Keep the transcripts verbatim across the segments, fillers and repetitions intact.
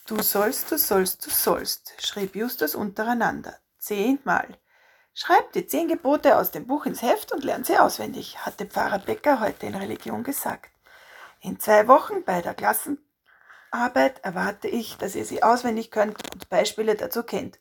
Du sollst, du sollst, du sollst, schrieb Justus untereinander, zehnmal. Schreibt die zehn Gebote aus dem Buch ins Heft und lernt sie auswendig, hatte Pfarrer Becker heute in Religion gesagt. In zwei Wochen bei der Klassenarbeit erwarte ich, dass ihr sie auswendig könnt und Beispiele dazu kennt.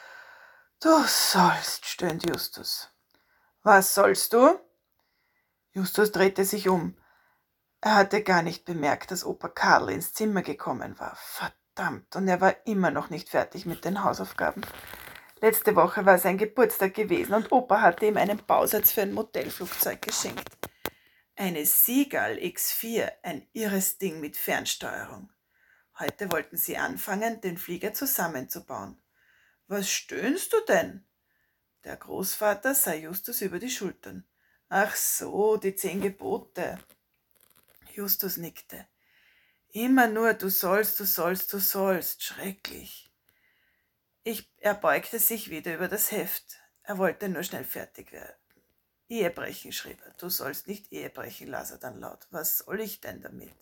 Du sollst, stöhnt Justus. Was sollst du? Justus drehte sich um. Er hatte gar nicht bemerkt, dass Opa Karl ins Zimmer gekommen war. Verdammt, und er war immer noch nicht fertig mit den Hausaufgaben. Letzte Woche war sein Geburtstag gewesen und Opa hatte ihm einen Bausatz für ein Modellflugzeug geschenkt. Eine Seagull X vier, ein irres Ding mit Fernsteuerung. Heute wollten sie anfangen, den Flieger zusammenzubauen. Was stöhnst du denn? Der Großvater sah Justus über die Schultern. Ach so, die zehn Gebote. Justus nickte. Immer nur du sollst, du sollst, du sollst. Schrecklich. Ich, er beugte sich wieder über das Heft. Er wollte nur schnell fertig werden. Ehebrechen, schrieb er. Du sollst nicht Ehebrechen, las er dann laut. Was soll ich denn damit?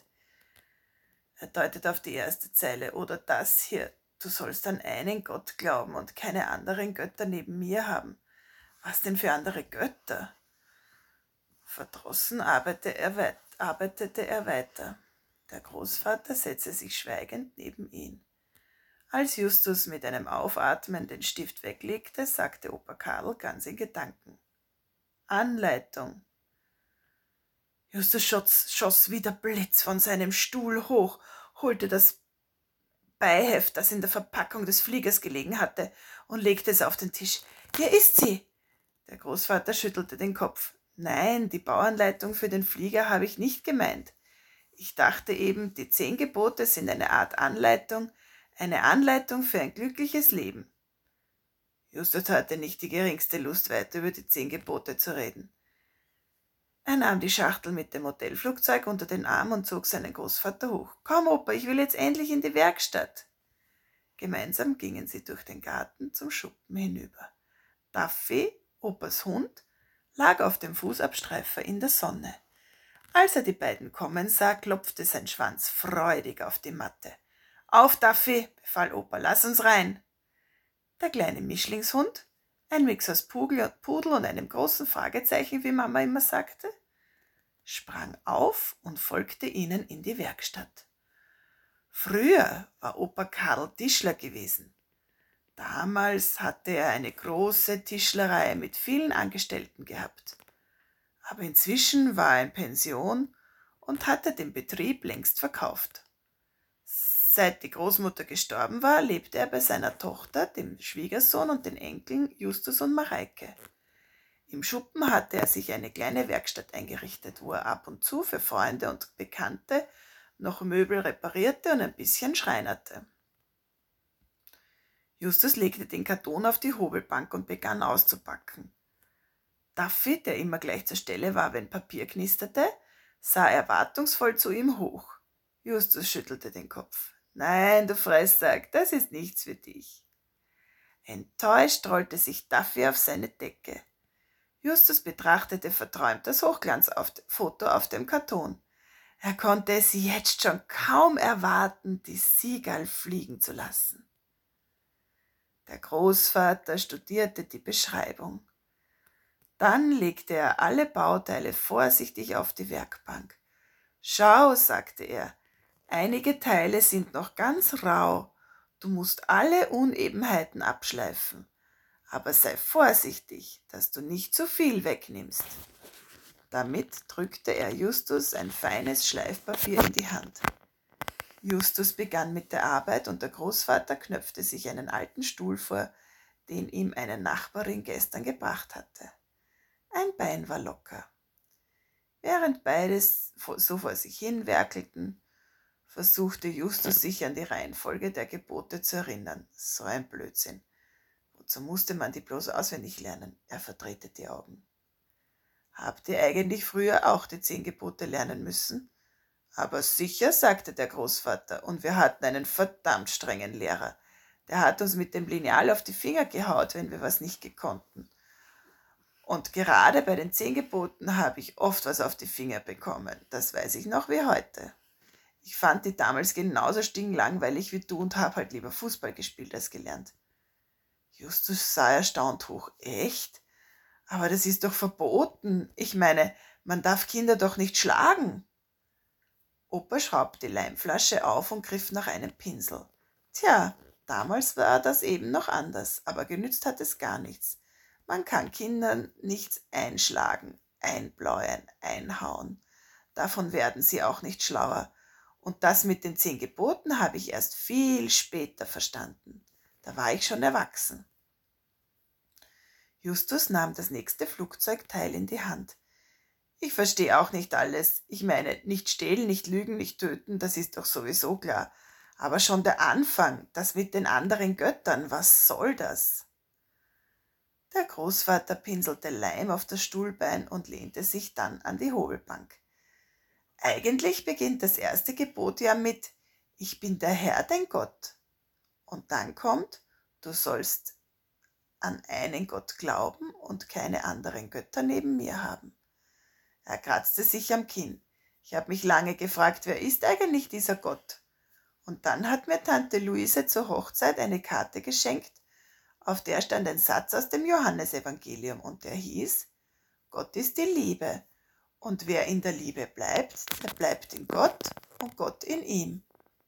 Er deutete auf die erste Zeile. Oder das hier. Du sollst an einen Gott glauben und keine anderen Götter neben mir haben. Was denn für andere Götter? Verdrossen arbeitete er, weit, arbeitete er weiter. Der Großvater setzte sich schweigend neben ihn. Als Justus mit einem Aufatmen den Stift weglegte, sagte Opa Karl ganz in Gedanken. Anleitung. Justus schoss, schoss wie der Blitz von seinem Stuhl hoch, holte das Beiheft, das in der Verpackung des Fliegers gelegen hatte, und legte es auf den Tisch. Hier ist sie! Der Großvater schüttelte den Kopf. Nein, die Bauanleitung für den Flieger habe ich nicht gemeint. Ich dachte eben, die zehn Gebote sind eine Art Anleitung, eine Anleitung für ein glückliches Leben. Justus hatte nicht die geringste Lust, weiter über die zehn Gebote zu reden. Er nahm die Schachtel mit dem Modellflugzeug unter den Arm und zog seinen Großvater hoch. Komm, Opa, ich will jetzt endlich in die Werkstatt. Gemeinsam gingen sie durch den Garten zum Schuppen hinüber. Duffy, Opas Hund, lag auf dem Fußabstreifer in der Sonne. Als er die beiden kommen sah, klopfte sein Schwanz freudig auf die Matte. Auf, Duffy, befahl Opa, lass uns rein. Der kleine Mischlingshund, ein Mix aus Pudel und einem großen Fragezeichen, wie Mama immer sagte, sprang auf und folgte ihnen in die Werkstatt. Früher war Opa Karl Tischler gewesen. Damals hatte er eine große Tischlerei mit vielen Angestellten gehabt. Aber inzwischen war er in Pension und hatte den Betrieb längst verkauft. Seit die Großmutter gestorben war, lebte er bei seiner Tochter, dem Schwiegersohn und den Enkeln Justus und Mareike. Im Schuppen hatte er sich eine kleine Werkstatt eingerichtet, wo er ab und zu für Freunde und Bekannte noch Möbel reparierte und ein bisschen schreinerte. Justus legte den Karton auf die Hobelbank und begann auszupacken. Duffy, der immer gleich zur Stelle war, wenn Papier knisterte, sah erwartungsvoll zu ihm hoch. Justus schüttelte den Kopf. Nein, du Fresssack, das ist nichts für dich. Enttäuscht rollte sich Duffy auf seine Decke. Justus betrachtete verträumt das Hochglanzfoto auf dem Karton. Er konnte es jetzt schon kaum erwarten, die Seagull fliegen zu lassen. Der Großvater studierte die Beschreibung. Dann legte er alle Bauteile vorsichtig auf die Werkbank. Schau, sagte er, einige Teile sind noch ganz rau. Du musst alle Unebenheiten abschleifen. Aber sei vorsichtig, dass du nicht zu viel wegnimmst. Damit drückte er Justus ein feines Schleifpapier in die Hand. Justus begann mit der Arbeit und der Großvater knöpfte sich einen alten Stuhl vor, den ihm eine Nachbarin gestern gebracht hatte. Ein Bein war locker. Während beides so vor sich hin werkelten, versuchte Justus sich an die Reihenfolge der Gebote zu erinnern. So ein Blödsinn. Wozu musste man die bloß auswendig lernen? Er verdrehte die Augen. Habt ihr eigentlich früher auch die zehn Gebote lernen müssen? Aber sicher, sagte der Großvater, und wir hatten einen verdammt strengen Lehrer. Der hat uns mit dem Lineal auf die Finger gehaut, wenn wir was nicht gekonnten. Und gerade bei den zehn Geboten habe ich oft was auf die Finger bekommen. Das weiß ich noch wie heute. Ich fand die damals genauso stinklangweilig wie du und habe halt lieber Fußball gespielt als gelernt. Justus sah erstaunt hoch. Echt? Aber das ist doch verboten. Ich meine, man darf Kinder doch nicht schlagen. Opa schraubte die Leimflasche auf und griff nach einem Pinsel. Tja, damals war das eben noch anders, aber genützt hat es gar nichts. Man kann Kindern nichts einschlagen, einbläuen, einhauen. Davon werden sie auch nicht schlauer. Und das mit den zehn Geboten habe ich erst viel später verstanden. Da war ich schon erwachsen. Justus nahm das nächste Flugzeugteil in die Hand. Ich verstehe auch nicht alles. Ich meine, nicht stehlen, nicht lügen, nicht töten, das ist doch sowieso klar. Aber schon der Anfang, das mit den anderen Göttern, was soll das? Der Großvater pinselte Leim auf das Stuhlbein und lehnte sich dann an die Hobelbank. Eigentlich beginnt das erste Gebot ja mit Ich bin der Herr, dein Gott. Und dann kommt, du sollst an einen Gott glauben und keine anderen Götter neben mir haben. Er kratzte sich am Kinn. Ich habe mich lange gefragt, wer ist eigentlich dieser Gott? Und dann hat mir Tante Luise zur Hochzeit eine Karte geschenkt, auf der stand ein Satz aus dem Johannesevangelium und der hieß, Gott ist die Liebe und wer in der Liebe bleibt, der bleibt in Gott und Gott in ihm.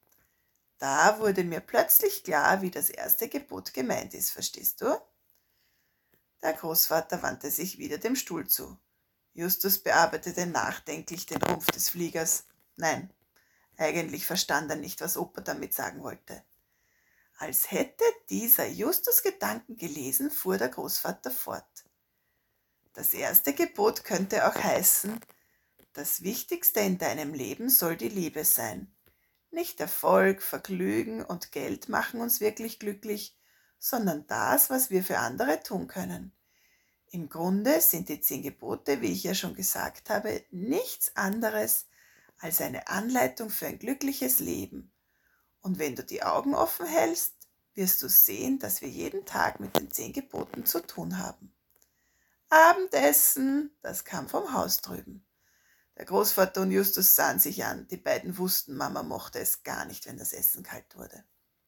Da wurde mir plötzlich klar, wie das erste Gebot gemeint ist, verstehst du? Der Großvater wandte sich wieder dem Stuhl zu. Justus bearbeitete nachdenklich den Rumpf des Fliegers. Nein, eigentlich verstand er nicht, was Opa damit sagen wollte. Als hätte dieser Justus Gedanken gelesen, fuhr der Großvater fort. Das erste Gebot könnte auch heißen, das Wichtigste in deinem Leben soll die Liebe sein. Nicht Erfolg, Vergnügen und Geld machen uns wirklich glücklich, sondern das, was wir für andere tun können. Im Grunde sind die zehn Gebote, wie ich ja schon gesagt habe, nichts anderes als eine Anleitung für ein glückliches Leben. Und wenn du die Augen offen hältst, wirst du sehen, dass wir jeden Tag mit den zehn Geboten zu tun haben. Abendessen, das kam vom Haus drüben. Der Großvater und Justus sahen sich an. Die beiden wussten, Mama mochte es gar nicht, wenn das Essen kalt wurde.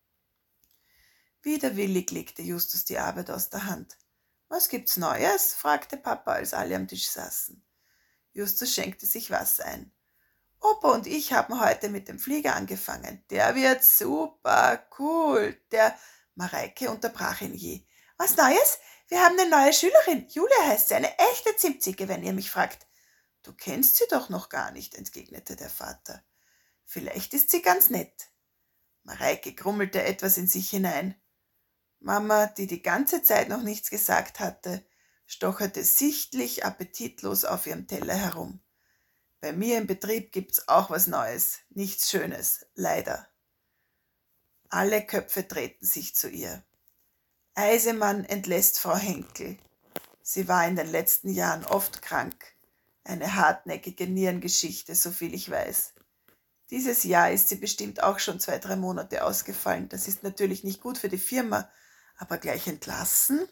Widerwillig legte Justus die Arbeit aus der Hand. »Was gibt's Neues?« fragte Papa, als alle am Tisch saßen. Justus schenkte sich Wasser ein. »Opa und ich haben heute mit dem Flieger angefangen. Der wird super cool. Der...« Mareike unterbrach ihn je. »Was Neues? Wir haben eine neue Schülerin. Julia heißt sie, eine echte Zimtzicke, wenn ihr mich fragt.« »Du kennst sie doch noch gar nicht«, entgegnete der Vater. »Vielleicht ist sie ganz nett.« Mareike grummelte etwas in sich hinein. Mama, die die ganze Zeit noch nichts gesagt hatte, stocherte sichtlich appetitlos auf ihrem Teller herum. Bei mir im Betrieb gibt's auch was Neues, nichts Schönes, leider. Alle Köpfe drehten sich zu ihr. Eisemann entlässt Frau Henkel. Sie war in den letzten Jahren oft krank. Eine hartnäckige Nierengeschichte, soviel ich weiß. Dieses Jahr ist sie bestimmt auch schon zwei, drei Monate ausgefallen. Das ist natürlich nicht gut für die Firma, aber gleich entlassen?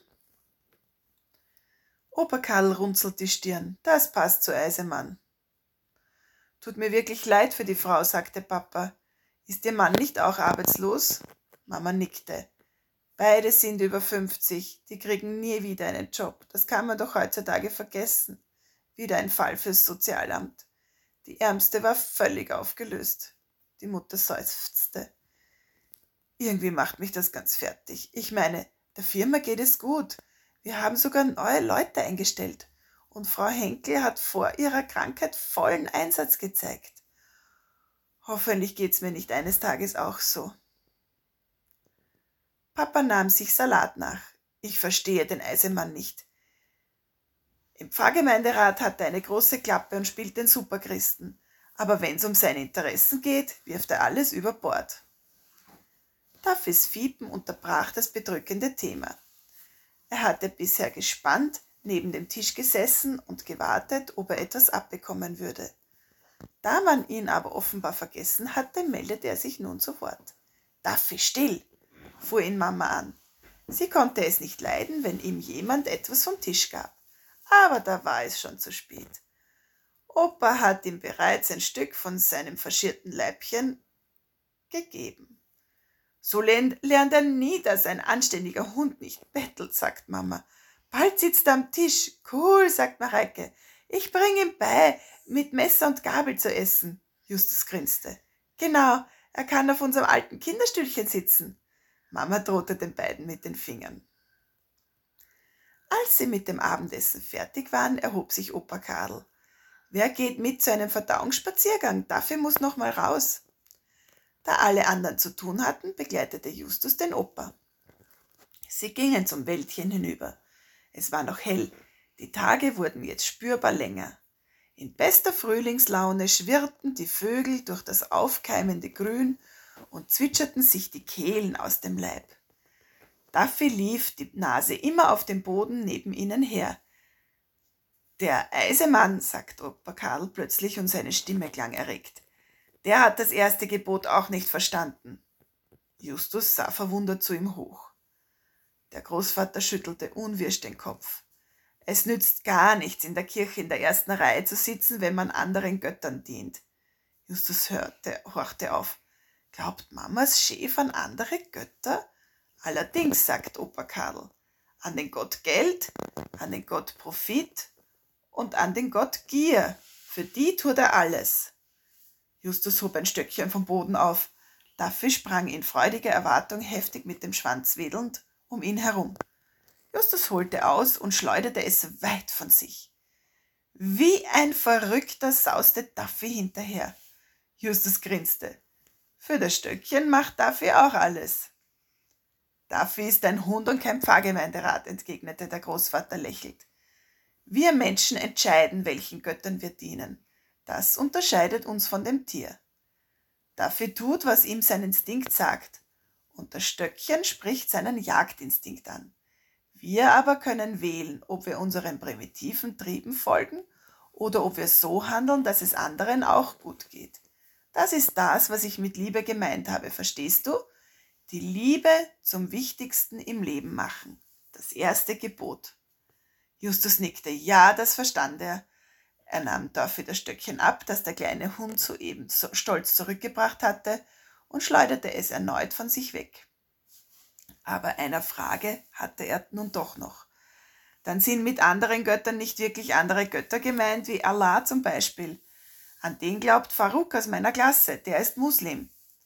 Opa Karl runzelt die Stirn. Das passt zu Eisemann. Tut mir wirklich leid für die Frau, sagte Papa. Ist Ihr Mann nicht auch arbeitslos? Mama nickte. Beide sind über fünfzig, die kriegen nie wieder einen Job. Das kann man doch heutzutage vergessen. Wieder ein Fall fürs Sozialamt. Die Ärmste war völlig aufgelöst. Die Mutter seufzte. Irgendwie macht mich das ganz fertig. Ich meine, der Firma geht es gut. Wir haben sogar neue Leute eingestellt. Und Frau Henkel hat vor ihrer Krankheit vollen Einsatz gezeigt. Hoffentlich geht's mir nicht eines Tages auch so. Papa nahm sich Salat nach. Ich verstehe den Eisemann nicht. Im Pfarrgemeinderat hat er eine große Klappe und spielt den Superchristen. Aber wenn's um seine Interessen geht, wirft er alles über Bord. Daffys Fiepen unterbrach das bedrückende Thema. Er hatte bisher gespannt neben dem Tisch gesessen und gewartet, ob er etwas abbekommen würde. Da man ihn aber offenbar vergessen hatte, meldete er sich nun zu Wort. »Daffy, still«, fuhr ihn Mama an. Sie konnte es nicht leiden, wenn ihm jemand etwas vom Tisch gab. Aber da war es schon zu spät. Opa hat ihm bereits ein Stück von seinem faschierten Leibchen gegeben. So lernt er nie, dass ein anständiger Hund nicht bettelt, sagt Mama. Bald sitzt er am Tisch. Cool, sagt Mareike. Ich bring ihm bei, mit Messer und Gabel zu essen. Justus grinste. Genau, er kann auf unserem alten Kinderstühlchen sitzen. Mama drohte den beiden mit den Fingern. Als sie mit dem Abendessen fertig waren, erhob sich Opa Kadel. Wer geht mit zu einem Verdauungsspaziergang? Dafür muss noch mal raus. Da alle anderen zu tun hatten, begleitete Justus den Opa. Sie gingen zum Wäldchen hinüber. Es war noch hell, die Tage wurden jetzt spürbar länger. In bester Frühlingslaune schwirrten die Vögel durch das aufkeimende Grün und zwitscherten sich die Kehlen aus dem Leib. Daffy lief, die Nase immer auf dem Boden neben ihnen her. Der Eisemann, sagt Opa Kadel plötzlich und seine Stimme klang erregt. Der hat das erste Gebot auch nicht verstanden. Justus sah verwundert zu ihm hoch. Der Großvater schüttelte unwirsch den Kopf. Es nützt gar nichts, in der Kirche in der ersten Reihe zu sitzen, wenn man anderen Göttern dient. Justus hörte, horchte auf. Glaubt Mamas Chef an andere Götter? Allerdings, sagt Opa Kadel. An den Gott Geld, an den Gott Profit und an den Gott Gier. Für die tut er alles. Justus hob ein Stöckchen vom Boden auf. Daffy sprang in freudiger Erwartung heftig mit dem Schwanz wedelnd um ihn herum. Justus holte aus und schleuderte es weit von sich. Wie ein Verrückter sauste Daffy hinterher. Justus grinste. Für das Stöckchen macht Daffy auch alles. Daffy ist ein Hund und kein Pfarrgemeinderat, entgegnete der Großvater lächelnd. Wir Menschen entscheiden, welchen Göttern wir dienen. Das unterscheidet uns von dem Tier. Daffy tut, was ihm sein Instinkt sagt, und das Stöckchen spricht seinen Jagdinstinkt an. Wir aber können wählen, ob wir unseren primitiven Trieben folgen oder ob wir so handeln, dass es anderen auch gut geht. Das ist das, was ich mit Liebe gemeint habe, verstehst du? Die Liebe zum Wichtigsten im Leben machen. Das erste Gebot. Justus nickte. Ja, das verstand er. Er nahm dafür das Stöckchen ab, das der kleine Hund soeben so stolz zurückgebracht hatte, und schleuderte es erneut von sich weg. Aber einer Frage hatte er nun doch noch. Dann sind mit anderen Göttern nicht wirklich andere Götter gemeint, wie Allah zum Beispiel. An den glaubt Faruk aus meiner Klasse, der ist Muslim.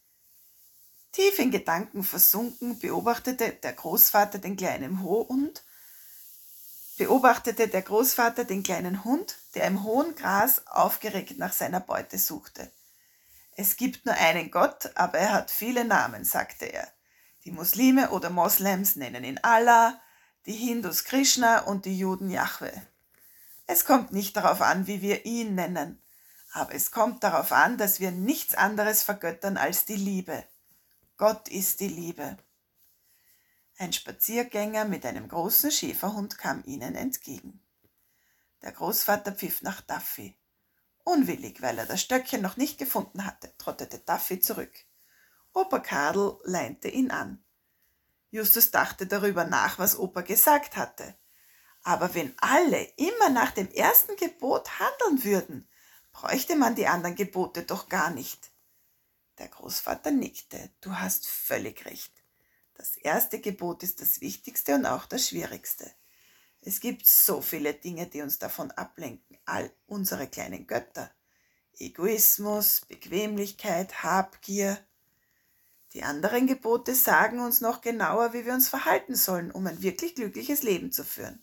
Tief in Gedanken versunken beobachtete der Großvater den kleinen Hund, beobachtete der Großvater den kleinen Hund, der im hohen Gras aufgeregt nach seiner Beute suchte. Es gibt nur einen Gott, aber er hat viele Namen, sagte er. Die Muslime oder Moslems nennen ihn Allah, die Hindus Krishna und die Juden Jahwe. Es kommt nicht darauf an, wie wir ihn nennen, aber es kommt darauf an, dass wir nichts anderes vergöttern als die Liebe. Gott ist die Liebe. Ein Spaziergänger mit einem großen Schäferhund kam ihnen entgegen. Der Großvater pfiff nach Daffy. Unwillig, weil er das Stöckchen noch nicht gefunden hatte, trottete Daffy zurück. Opa Kadel leinte ihn an. Justus dachte darüber nach, was Opa gesagt hatte. Aber wenn alle immer nach dem ersten Gebot handeln würden, bräuchte man die anderen Gebote doch gar nicht. Der Großvater nickte. Du hast völlig recht. Das erste Gebot ist das Wichtigste und auch das Schwierigste. Es gibt so viele Dinge, die uns davon ablenken, all unsere kleinen Götter. Egoismus, Bequemlichkeit, Habgier. Die anderen Gebote sagen uns noch genauer, wie wir uns verhalten sollen, um ein wirklich glückliches Leben zu führen.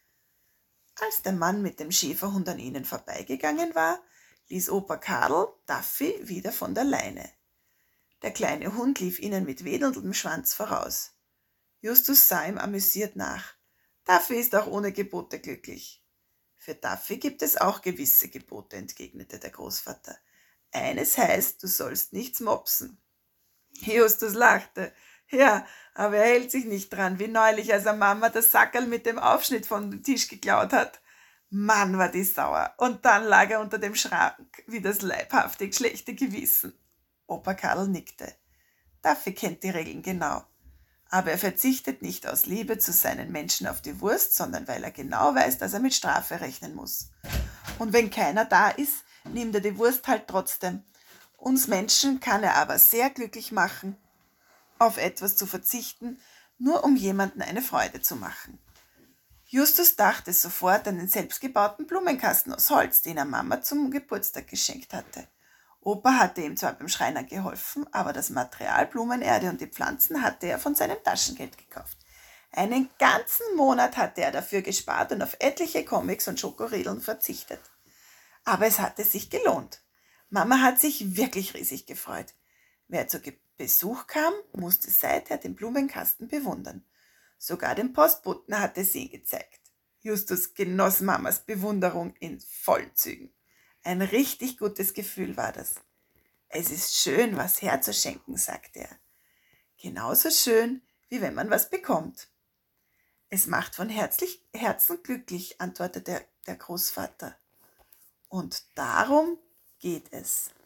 Als der Mann mit dem Schäferhund an ihnen vorbeigegangen war, ließ Opa Kadel Daffy wieder von der Leine. Der kleine Hund lief ihnen mit wedelndem Schwanz voraus. Justus sah ihm amüsiert nach. Daffy ist auch ohne Gebote glücklich. Für Daffy gibt es auch gewisse Gebote, entgegnete der Großvater. Eines heißt, du sollst nichts mopsen. Justus lachte. Ja, aber er hält sich nicht dran, wie neulich, als er Mama das Sackerl mit dem Aufschnitt vom Tisch geklaut hat. Mann, war die sauer. Und dann lag er unter dem Schrank, wie das leibhaftig schlechte Gewissen. Opa Kadel nickte. Daffy kennt die Regeln genau. Aber er verzichtet nicht aus Liebe zu seinen Menschen auf die Wurst, sondern weil er genau weiß, dass er mit Strafe rechnen muss. Und wenn keiner da ist, nimmt er die Wurst halt trotzdem. Uns Menschen kann er aber sehr glücklich machen, auf etwas zu verzichten, nur um jemandem eine Freude zu machen. Justus dachte sofort an den selbstgebauten Blumenkasten aus Holz, den er Mama zum Geburtstag geschenkt hatte. Opa hatte ihm zwar beim Schreiner geholfen, aber das Material, Blumenerde und die Pflanzen hatte er von seinem Taschengeld gekauft. Einen ganzen Monat hatte er dafür gespart und auf etliche Comics und Schokoriegeln verzichtet. Aber es hatte sich gelohnt. Mama hat sich wirklich riesig gefreut. Wer zu Besuch kam, musste seither den Blumenkasten bewundern. Sogar dem Postboten hatte sie ihn gezeigt. Justus genoss Mamas Bewunderung in vollen Zügen. Ein richtig gutes Gefühl war das. Es ist schön, was herzuschenken, sagte er. Genauso schön, wie wenn man was bekommt. Es macht von herzlich, Herzen glücklich, antwortete der Großvater. Und darum geht es.